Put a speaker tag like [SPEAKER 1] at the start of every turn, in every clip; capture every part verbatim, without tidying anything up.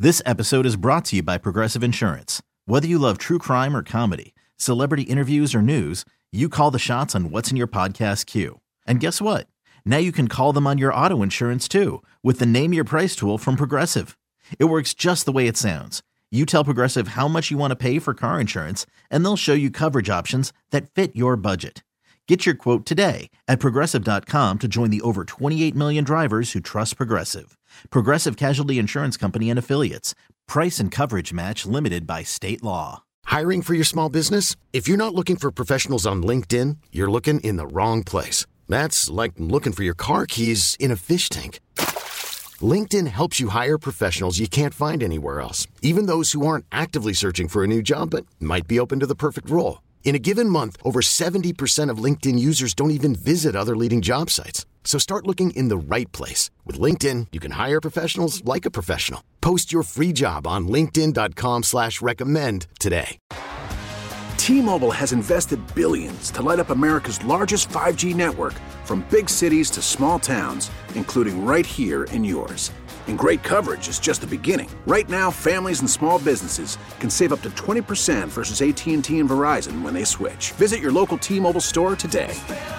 [SPEAKER 1] This episode is brought to you by Progressive Insurance. Whether you love true crime or comedy, celebrity interviews or news, you call the shots on what's in your podcast queue. And guess what? Now you can call them on your auto insurance too with the Name Your Price tool from Progressive. It works just the way it sounds. You tell Progressive how much you want to pay for car insurance, and they'll show you coverage options that fit your budget. Get your quote today at Progressive dot com to join the over twenty-eight million drivers who trust Progressive. Progressive Casualty Insurance Company and Affiliates. Price and coverage match limited by state law.
[SPEAKER 2] Hiring for your small business? If you're not looking for professionals on LinkedIn, you're looking in the wrong place. That's like looking for your car keys in a fish tank. LinkedIn helps you hire professionals you can't find anywhere else, even those who aren't actively searching for a new job but might be open to the perfect role. In a given month, over seventy percent of LinkedIn users don't even visit other leading job sites. So start looking in the right place. With LinkedIn, you can hire professionals like a professional. Post your free job on linkedin dot com slash recommend today.
[SPEAKER 3] T-Mobile has invested billions to light up America's largest five G network, from big cities to small towns, including right here in yours. And great coverage is just the beginning. Right now, families and small businesses can save up to twenty percent versus A T and T and Verizon when they switch. Visit your local T-Mobile store today.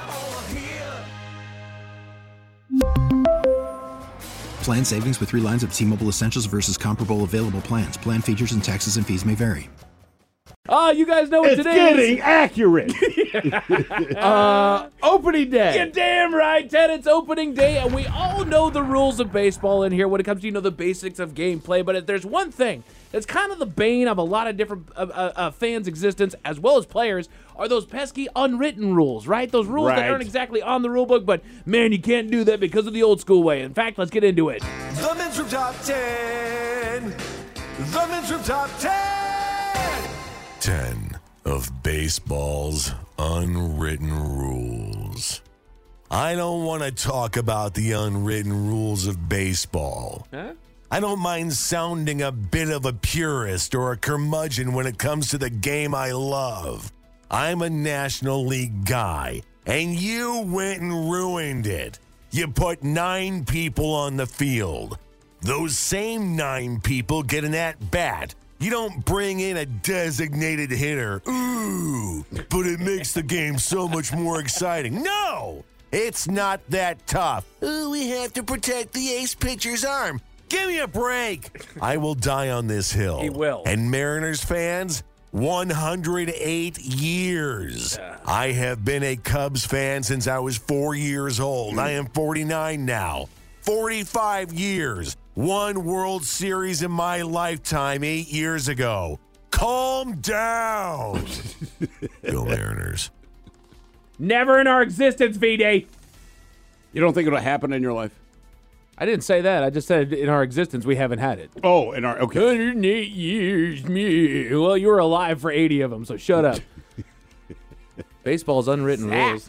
[SPEAKER 4] Plan savings with three lines of T-Mobile Essentials versus comparable available plans. Plan features and taxes and fees may vary.
[SPEAKER 5] Ah, uh, you guys know what
[SPEAKER 6] it's
[SPEAKER 5] today
[SPEAKER 6] getting
[SPEAKER 5] is.
[SPEAKER 6] accurate.
[SPEAKER 5] uh, opening day. You're damn right, Ted. It's opening day, and we all know the rules of baseball in here when it comes to, you know, the basics of gameplay. But if there's one thing that's kind of the bane of a lot of different uh, uh, fans' existence, as well as players, are those pesky unwritten rules, right? Those rules
[SPEAKER 6] right.
[SPEAKER 5] that aren't exactly on the rule book, but, man, you can't do that because of the old school way. In fact, let's get into it.
[SPEAKER 7] The Men's Room Top ten. The Men's Room Top ten.
[SPEAKER 8] ten of baseball's unwritten rules. I don't want to talk about the unwritten rules of baseball.
[SPEAKER 5] Huh?
[SPEAKER 8] I don't mind sounding a bit of a purist or a curmudgeon when it comes to the game I love. I'm a National League guy, and you went and ruined it. You put nine people on the field. Those same nine people get an at-bat. You don't bring in a designated hitter. Ooh, but it makes the game so much more exciting. No, it's not that tough. Ooh, we have to protect the ace pitcher's arm. Give me a break. I will die on this hill.
[SPEAKER 5] He will.
[SPEAKER 8] And Mariners fans, one hundred eight years.
[SPEAKER 5] Yeah.
[SPEAKER 8] I have been a Cubs fan since I was four years old. I am forty-nine now. forty-five years. One World Series in my lifetime eight years ago. Calm down. Go Mariners.
[SPEAKER 5] Never in our existence, V-Day.
[SPEAKER 6] You don't think it'll happen in your life?
[SPEAKER 5] I didn't say that. I just said in our existence we haven't had it.
[SPEAKER 6] Oh, in our, okay.
[SPEAKER 5] one hundred eight years, me. Well, you were alive for eighty of them, so shut up. Baseball's unwritten rules.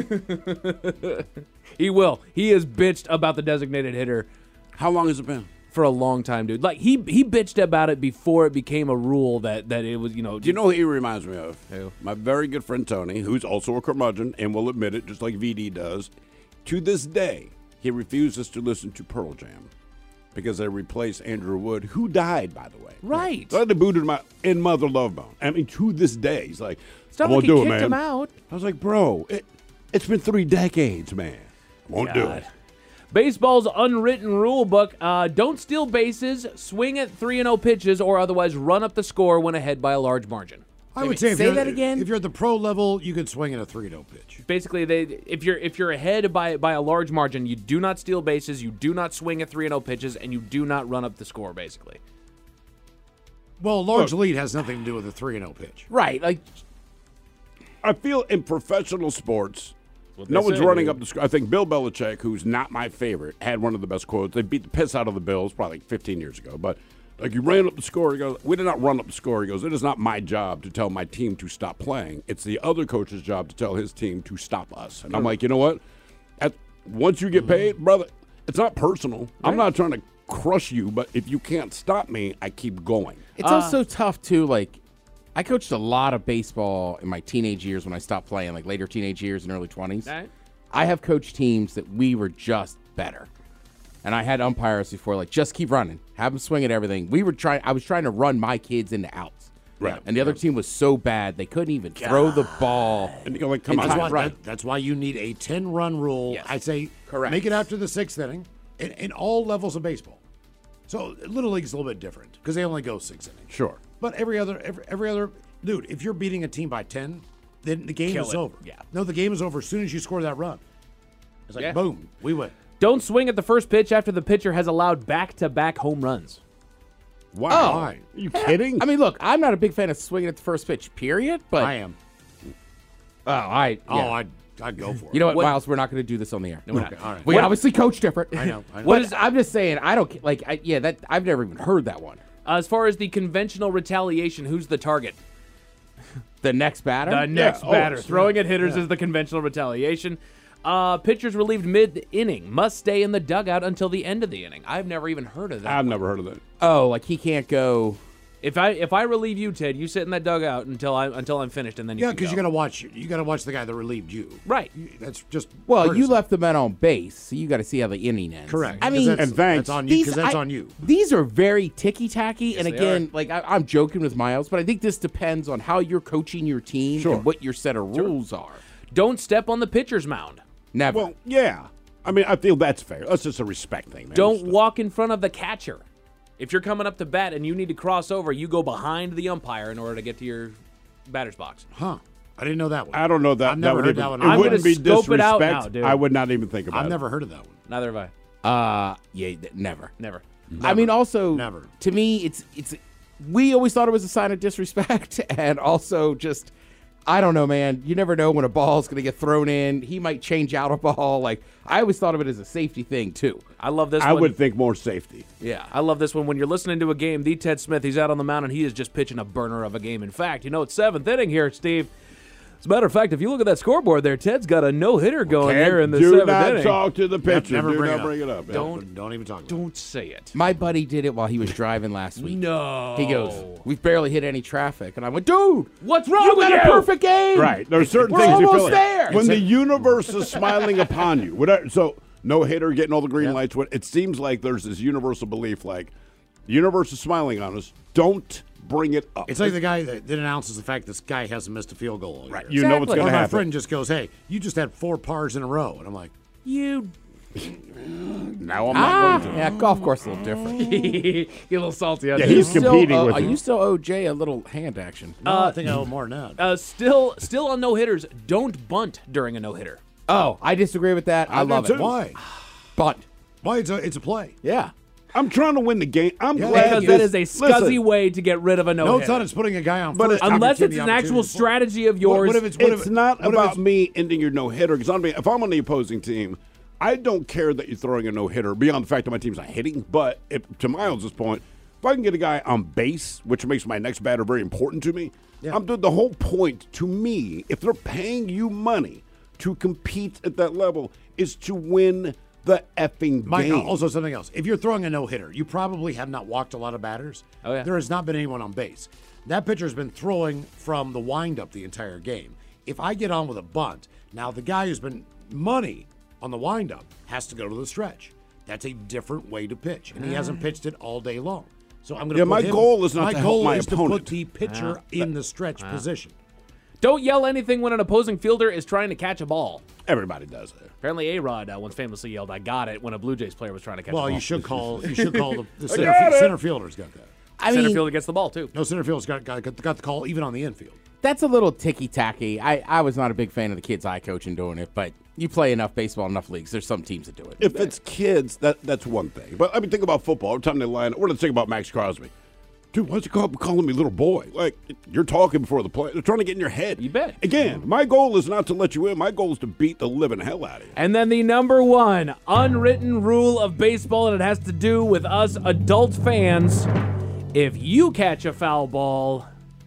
[SPEAKER 5] He will. He has bitched about the designated hitter.
[SPEAKER 6] How long has it been?
[SPEAKER 5] For a long time, dude. Like, he he bitched about it before it became a rule that, that it was, you know.
[SPEAKER 6] Do you know who he reminds me of?
[SPEAKER 5] Who?
[SPEAKER 6] My very good friend Tony, who's also a curmudgeon and will admit it, just like V D does. To this day, he refuses to listen to Pearl Jam because they replaced Andrew Wood, who died, by the way.
[SPEAKER 5] Right.
[SPEAKER 6] So they booted him out in Mother Love Bone. I mean, to this day, he's like,
[SPEAKER 5] It's not
[SPEAKER 6] I won't
[SPEAKER 5] like he
[SPEAKER 6] do it,
[SPEAKER 5] kicked
[SPEAKER 6] man.
[SPEAKER 5] him out.
[SPEAKER 6] I was like, bro, it, it's been three decades, man. I won't do
[SPEAKER 5] God.
[SPEAKER 6] it.
[SPEAKER 5] Baseball's unwritten rule book, uh, don't steal bases, swing at three and oh pitches, or otherwise run up the score when ahead by a large margin.
[SPEAKER 9] I would say if
[SPEAKER 5] say
[SPEAKER 9] you're,
[SPEAKER 5] that again.
[SPEAKER 9] If you're at the pro level, you could swing at a three oh pitch.
[SPEAKER 5] Basically, they if you're if you're ahead by by a large margin, you do not steal bases, you do not swing at three and oh pitches, and you do not run up the score, basically.
[SPEAKER 9] Well, a large lead has nothing to do with a three oh pitch.
[SPEAKER 5] Right. Like,
[SPEAKER 6] I feel in professional sports,
[SPEAKER 5] what
[SPEAKER 6] no
[SPEAKER 5] they
[SPEAKER 6] one's
[SPEAKER 5] say,
[SPEAKER 6] running
[SPEAKER 5] dude.
[SPEAKER 6] up the score. I think Bill Belichick, who's not my favorite, had one of the best quotes. They beat the piss out of the Bills probably like fifteen years ago. But, like, you ran up the score. He goes, we did not run up the score. He goes, it is not my job to tell my team to stop playing. It's the other coach's job to tell his team to stop us. And I'm like, you know what? At, once you get paid, brother, it's not personal. Right. I'm not trying to crush you, but if you can't stop me, I keep going.
[SPEAKER 10] It's
[SPEAKER 5] Uh,
[SPEAKER 10] also tough, too, like, I coached a lot of baseball in my teenage years when I stopped playing, like later teenage years and early twenties.
[SPEAKER 5] Right.
[SPEAKER 10] I have coached teams that we were just better. And I had umpires before, like, just keep running. Have them swing at everything. We were trying. I was trying to run my kids into outs.
[SPEAKER 6] Right.
[SPEAKER 10] And the other team was so bad, they couldn't even God. throw the ball.
[SPEAKER 6] And you go like, come on.
[SPEAKER 9] That's why,
[SPEAKER 10] right.
[SPEAKER 9] that, that's why you need a ten-run rule.
[SPEAKER 10] Yes.
[SPEAKER 9] I say
[SPEAKER 10] Correct.
[SPEAKER 9] Make it after the sixth inning in, in all levels of baseball. So Little League's a little bit different because they only go six innings.
[SPEAKER 6] Sure.
[SPEAKER 9] But every other, every, every other, dude, if you're beating a team by ten, then the game
[SPEAKER 5] Kill
[SPEAKER 9] is
[SPEAKER 5] it.
[SPEAKER 9] over.
[SPEAKER 5] Yeah.
[SPEAKER 9] No, the game is over as soon as you score that run. It's like,
[SPEAKER 5] Yeah.
[SPEAKER 9] boom, we win.
[SPEAKER 5] Don't swing at the first pitch after the pitcher has allowed back-to-back home runs.
[SPEAKER 6] Wow.
[SPEAKER 10] Oh.
[SPEAKER 6] Are you kidding?
[SPEAKER 10] I mean, look, I'm not a big fan of swinging at the first pitch, period. But
[SPEAKER 9] I am.
[SPEAKER 10] Oh, I. Yeah.
[SPEAKER 9] Oh, I'd, I'd go for it.
[SPEAKER 10] You know what,
[SPEAKER 5] What-
[SPEAKER 10] Miles? We're not going to do this on the air.
[SPEAKER 9] No, we're not. Okay, all right.
[SPEAKER 10] We
[SPEAKER 5] What-
[SPEAKER 10] obviously coach different.
[SPEAKER 9] I know, I know.
[SPEAKER 10] What is? I'm just saying. I don't like. I, yeah, that I've never even heard that one.
[SPEAKER 5] Uh, as far as the conventional retaliation, who's the target?
[SPEAKER 10] The next batter.
[SPEAKER 5] The next
[SPEAKER 6] oh,
[SPEAKER 5] batter.
[SPEAKER 6] yeah.
[SPEAKER 5] Throwing at hitters is the conventional retaliation. Uh, pitchers relieved mid-inning must stay in the dugout until the end of the inning. I've never even heard of that.
[SPEAKER 6] I've never heard of that.
[SPEAKER 10] Oh, like he can't go.
[SPEAKER 5] If I if I relieve you, Ted, you sit in that dugout until I until I'm finished, and then you
[SPEAKER 9] Yeah,
[SPEAKER 5] can
[SPEAKER 9] because
[SPEAKER 5] go.
[SPEAKER 9] you got to watch. You got to watch the guy that relieved you.
[SPEAKER 5] Right.
[SPEAKER 9] You- That's just
[SPEAKER 10] Well, you
[SPEAKER 9] courtesy.
[SPEAKER 10] left the men on base, so you got to see how the inning ends.
[SPEAKER 9] Correct.
[SPEAKER 10] I
[SPEAKER 9] 'Cause
[SPEAKER 10] mean,
[SPEAKER 9] that's,
[SPEAKER 6] And thanks.
[SPEAKER 9] that's on you
[SPEAKER 10] these-
[SPEAKER 9] because that's
[SPEAKER 10] I-
[SPEAKER 9] on you.
[SPEAKER 10] These are very ticky tacky, and
[SPEAKER 5] they
[SPEAKER 10] again, like I, I'm joking with Miles, but I think this depends on how you're coaching your team
[SPEAKER 6] Sure.
[SPEAKER 10] and what your set of rules are.
[SPEAKER 5] Don't step on the pitcher's mound.
[SPEAKER 10] Never.
[SPEAKER 6] Well, yeah. I mean, I feel that's fair. That's just a respect thing, man.
[SPEAKER 5] Don't walk in front of the catcher. If you're coming up to bat and you need to cross over, you go behind the umpire in order to get to your batter's box.
[SPEAKER 9] Huh. I didn't know that one.
[SPEAKER 6] I don't know that.
[SPEAKER 9] I've never
[SPEAKER 6] that would
[SPEAKER 9] heard
[SPEAKER 6] even,
[SPEAKER 9] that one.
[SPEAKER 6] It
[SPEAKER 5] I'm
[SPEAKER 6] wouldn't
[SPEAKER 5] gonna
[SPEAKER 6] be
[SPEAKER 5] scope it
[SPEAKER 6] disrespect.
[SPEAKER 5] out now, dude.
[SPEAKER 6] I would not even think about
[SPEAKER 9] I've
[SPEAKER 6] it.
[SPEAKER 9] never heard of that one.
[SPEAKER 5] Neither have I.
[SPEAKER 10] uh, yeah, th- never.
[SPEAKER 5] Never.
[SPEAKER 10] I mean, also,
[SPEAKER 9] Never.
[SPEAKER 10] to me, it's it's. We always thought it was a sign of disrespect, and also just, I don't know, man. You never know when a ball's going to get thrown in. He might change out a ball. Like I always thought of it as a safety thing too.
[SPEAKER 5] I love this
[SPEAKER 6] I
[SPEAKER 5] one.
[SPEAKER 6] would think more safety.
[SPEAKER 5] Yeah, I love this one. When you're listening to a game, the Ted Smith, he's out on the mound and he is just pitching a burner of a game. In fact, you know, it's seventh inning here, Steve. As a matter of fact, if you look at that scoreboard there, Ted's got a no-hitter going
[SPEAKER 6] Can't-
[SPEAKER 5] here in the
[SPEAKER 6] do
[SPEAKER 5] seventh
[SPEAKER 6] not
[SPEAKER 5] inning.
[SPEAKER 6] talk to the pitcher.
[SPEAKER 9] Never
[SPEAKER 6] do
[SPEAKER 9] bring
[SPEAKER 6] not
[SPEAKER 9] it
[SPEAKER 6] bring it up. Yeah.
[SPEAKER 5] Don't-
[SPEAKER 9] Don't even talk about
[SPEAKER 5] Don't say it.
[SPEAKER 10] My buddy did it while he was driving last week.
[SPEAKER 5] No.
[SPEAKER 10] He goes, "We've barely hit any traffic," and I went, "Dude,
[SPEAKER 5] What's wrong
[SPEAKER 10] you
[SPEAKER 5] with
[SPEAKER 10] got
[SPEAKER 5] you?
[SPEAKER 10] a perfect game."
[SPEAKER 6] Right. There are certain
[SPEAKER 10] We're
[SPEAKER 6] things you feel
[SPEAKER 10] almost
[SPEAKER 6] like.
[SPEAKER 10] there.
[SPEAKER 6] When the universe is smiling upon you. Whatever. So, no hitter getting all the green
[SPEAKER 9] Yep.
[SPEAKER 6] lights. What It seems like there's this universal belief like, the universe is smiling on us. Don't bring it up.
[SPEAKER 9] It's like the guy that, that announces the fact this guy hasn't missed a field goal all
[SPEAKER 6] Right.
[SPEAKER 9] year.
[SPEAKER 6] You know what's
[SPEAKER 10] Exactly.
[SPEAKER 6] going
[SPEAKER 9] Or
[SPEAKER 6] to
[SPEAKER 9] my
[SPEAKER 6] happen.
[SPEAKER 9] friend just goes, "Hey, you just had four pars in a row," and I'm like,
[SPEAKER 5] You.
[SPEAKER 6] Now I'm
[SPEAKER 10] Ah,
[SPEAKER 6] not going to.
[SPEAKER 10] yeah, golf course a little different.
[SPEAKER 5] You're a little salty out
[SPEAKER 6] Yeah,
[SPEAKER 5] there.
[SPEAKER 6] he's
[SPEAKER 10] Still,
[SPEAKER 6] competing
[SPEAKER 10] uh,
[SPEAKER 6] with
[SPEAKER 10] uh,
[SPEAKER 6] you.
[SPEAKER 10] you still owe Jay a little hand action.
[SPEAKER 9] "No, I think I owe more than that."
[SPEAKER 5] Uh, still, still on no-hitters, don't bunt during a no-hitter.
[SPEAKER 10] Oh, I disagree with that. I,
[SPEAKER 6] I do
[SPEAKER 10] love
[SPEAKER 6] too.
[SPEAKER 10] it.
[SPEAKER 9] Why?
[SPEAKER 10] Bunt.
[SPEAKER 9] Why? It's a it's a play.
[SPEAKER 10] Yeah.
[SPEAKER 6] I'm trying to win the game. I'm
[SPEAKER 9] Yeah,
[SPEAKER 6] glad
[SPEAKER 5] Because
[SPEAKER 6] you-
[SPEAKER 5] that is a scuzzy
[SPEAKER 6] Listen,
[SPEAKER 5] way to get rid of a no-hitter.
[SPEAKER 9] No, it's not. It's putting a guy on
[SPEAKER 6] But
[SPEAKER 9] first.
[SPEAKER 6] it-
[SPEAKER 5] Unless
[SPEAKER 9] opportunity,
[SPEAKER 5] it's an actual
[SPEAKER 9] opportunity.
[SPEAKER 5] strategy of
[SPEAKER 9] What-
[SPEAKER 5] yours.
[SPEAKER 9] What if it's what if
[SPEAKER 6] It's not
[SPEAKER 9] what if
[SPEAKER 6] about
[SPEAKER 9] it's-
[SPEAKER 6] me ending your no hitter. Because if I'm on the opposing team, I don't care that you're throwing a no hitter. Beyond the fact that my team's not hitting, but if, to Miles' point, if I can get a guy on base, which makes my next batter very important to me,
[SPEAKER 9] Yeah.
[SPEAKER 6] I'm doing the whole point. To me, if they're paying you money to compete at that level, is to win the effing
[SPEAKER 9] Mike,
[SPEAKER 6] game.
[SPEAKER 9] also something else. If you're throwing a no hitter, you probably have not walked a lot of batters.
[SPEAKER 5] Oh, yeah.
[SPEAKER 9] There has not been anyone on base. That pitcher's been throwing from the windup the entire game. If I get on with a bunt, now the guy who's been money on the windup has to go to the stretch. That's a different way to pitch, and he hasn't pitched it all day long. So I'm going to.
[SPEAKER 6] Yeah, my goal is not
[SPEAKER 9] my
[SPEAKER 6] to help
[SPEAKER 9] goal
[SPEAKER 6] my
[SPEAKER 9] is
[SPEAKER 6] opponent.
[SPEAKER 9] to put the pitcher in the stretch position.
[SPEAKER 5] Don't yell anything when an opposing fielder is trying to catch a ball.
[SPEAKER 6] Everybody does it.
[SPEAKER 5] Apparently, A-Rod uh, once famously yelled, "I got it," when a Blue Jays player was trying to catch a
[SPEAKER 9] Well,
[SPEAKER 5] ball.
[SPEAKER 9] you should call. You should call the, the center,
[SPEAKER 6] got it.
[SPEAKER 9] center fielder's got that.
[SPEAKER 10] I
[SPEAKER 5] Center
[SPEAKER 10] mean,
[SPEAKER 5] fielder gets the ball, too.
[SPEAKER 9] No, center fielder's got, got got the call even on the infield.
[SPEAKER 10] that's a little ticky-tacky. I, I was not a big fan of the kids I coach in doing it, but you play enough baseball, enough leagues. There's some teams that do it.
[SPEAKER 6] If it's kids, that that's one thing. But I mean, think about football. Every time they line up, we're going to think about Max Crosby. Dude, why don't you call calling me little boy? Like, you're talking before the play. They're trying to get in your head.
[SPEAKER 5] You bet.
[SPEAKER 6] Again, my goal is not to let you in. My goal is to beat the living hell out of you.
[SPEAKER 5] And then the number one unwritten rule of baseball, and it has to do with us adult fans. If you catch a foul ball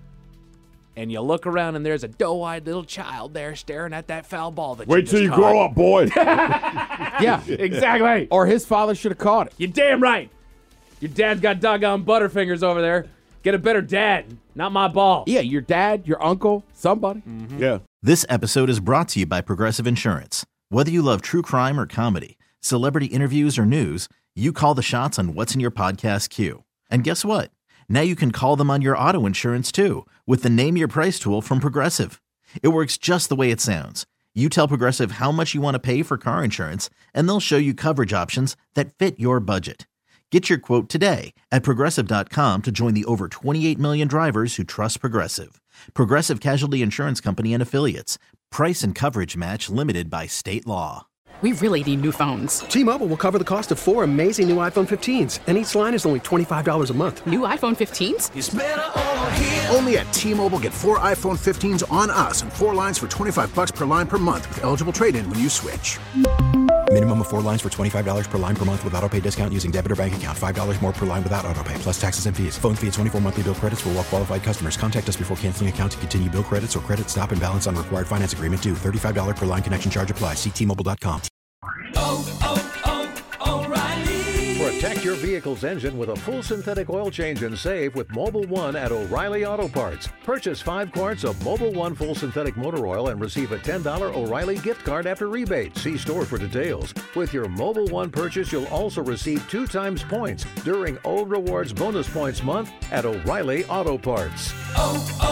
[SPEAKER 5] and you look around and there's a doe-eyed little child there staring at that foul ball that
[SPEAKER 6] Wait
[SPEAKER 5] you
[SPEAKER 6] till
[SPEAKER 5] just
[SPEAKER 6] you
[SPEAKER 5] caught.
[SPEAKER 6] grow up, boy.
[SPEAKER 10] yeah.
[SPEAKER 5] Exactly.
[SPEAKER 10] Or his father should have caught it.
[SPEAKER 5] You're damn right. Your dad's got doggone butterfingers over there. Get a better dad, not my ball.
[SPEAKER 10] Yeah, your dad, your uncle, somebody.
[SPEAKER 6] Yeah.
[SPEAKER 1] This episode is brought to you by Progressive Insurance. Whether you love true crime or comedy, celebrity interviews or news, you call the shots on what's in your podcast queue. And guess what? Now you can call them on your auto insurance too with the Name Your Price tool from Progressive. It works just the way it sounds. You tell Progressive how much you want to pay for car insurance, and they'll show you coverage options that fit your budget. Get your quote today at Progressive dot com to join the over twenty-eight million drivers who trust Progressive. Progressive Casualty Insurance Company and Affiliates. Price and coverage match limited by state law.
[SPEAKER 11] We really need new phones.
[SPEAKER 12] T-Mobile will cover the cost of four amazing new iPhone fifteens, and each line is only twenty-five dollars a month.
[SPEAKER 11] New iPhone fifteens?
[SPEAKER 3] It's better over here. Only at T-Mobile, get four iPhone fifteens on us and four lines for twenty-five bucks per line per month with eligible trade-in when you switch.
[SPEAKER 4] Minimum of four lines for twenty-five dollars per line per month with autopay discount using debit or bank account. five dollars more per line without autopay, plus taxes and fees. Phone fee at twenty-four monthly bill credits for well-qualified customers. Contact us before canceling account to continue bill credits or credit stop and balance on required finance agreement due. thirty-five dollars per line connection charge applies. See T Mobile dot com.
[SPEAKER 7] Oh, oh, oh, O'Reilly.
[SPEAKER 13] Protect your vehicle's engine with a full synthetic oil change and save with Mobil one at O'Reilly Auto Parts. Purchase five quarts of Mobil one full synthetic motor oil and receive a ten dollars O'Reilly gift card after rebate. See store for details. With your Mobil one purchase, you'll also receive two times points during O Rewards Bonus Points Month at O'Reilly Auto Parts.
[SPEAKER 7] Oh,